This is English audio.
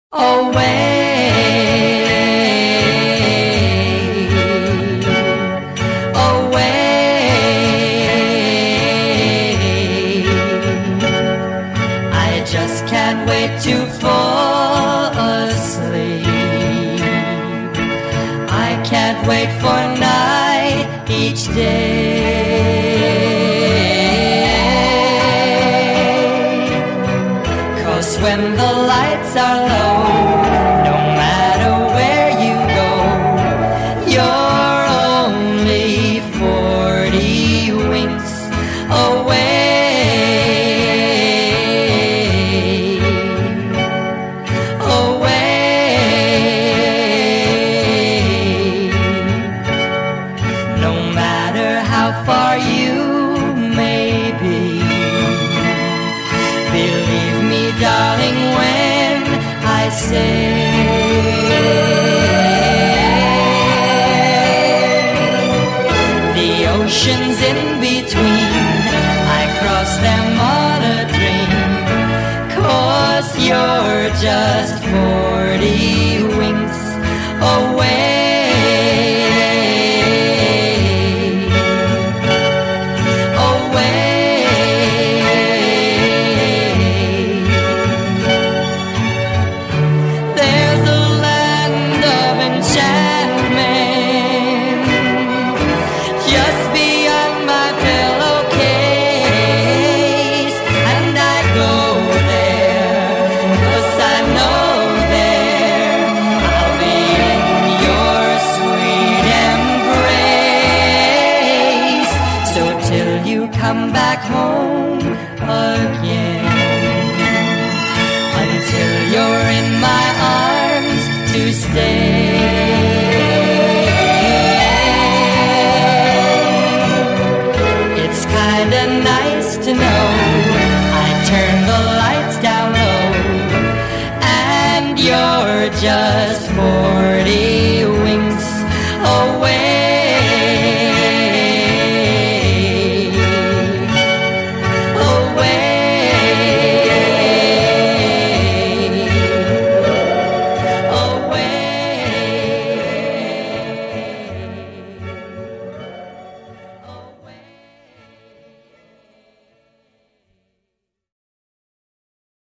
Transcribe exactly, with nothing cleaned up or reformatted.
Away, away, I just can't wait to fall asleep. I can't wait for night each day, 'cause when the lights are low, no matter where you go, you're only forty winks away, away. No matter how far you may be, believe me, darling, when I say the oceans in between, I cross them on a dream, 'cause you're just forty winks away. Come back home again, until you're in my arms to stay.